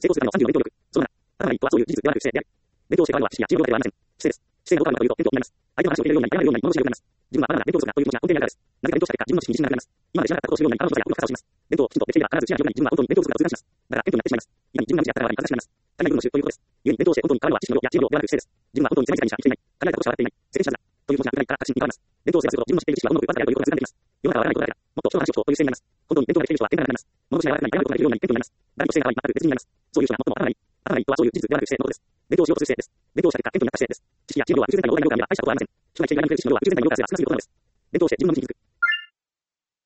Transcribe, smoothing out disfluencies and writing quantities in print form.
成功するための30の勉強力。その7、頭がいいとはそういう事実ではなく姿勢である。勉強して変わるのは知識や知能力ではありません。姿勢です。姿勢がどう変わるのかというと、勉強になります。相手の話を聞けるようになり、やられるようになり、物を知るようになります。自分はバナナが勉強不足だという気持ちが根底にあるからです。なぜか勉強した結果、自分の知識に自信がなくなります。今まで知らなかったことを知るようになり、彼女や努力家をします。勉強をきちんとできていれば必ず知らない記憶になり、自分は本当に勉強不足だと痛感します。だから、謙虚になってしまいます。今に自分が無知だったら悪い、恥ずかしくなります。足りない部分を知るということです。故に勉強をして本当に変わるのは知識の量や知能量ではなく姿勢です。自分は本当に狭い世界にしか生きていない。限られたことしか分かっていない。世間知らずだ。という気持ちがなくなりから確信に変わります。勉強をすればするほど自分の知っている知識はどんどんわずかであるということが痛感できます。世の中はわからないことだけだ。もっと人の話を聞こうという姿勢になります。本当に勉強ができている人は謙虚になります。物の知らないことができるようになり、謙虚になります。誰としてが悪い、全く別人になります。そういう人が最も頭がいい。頭がいいとはそういう事実ではなく姿勢のことです。勉強をしようとする姿勢です。勉強をした結果、謙虚になった姿勢です。知識や知能量は宇宙全体の大台の量から見れば大したことはありません。将来的な学力知識の量は宇宙全体の量からすれば少なすぎることなのです。勉強をして自分の道に気づく。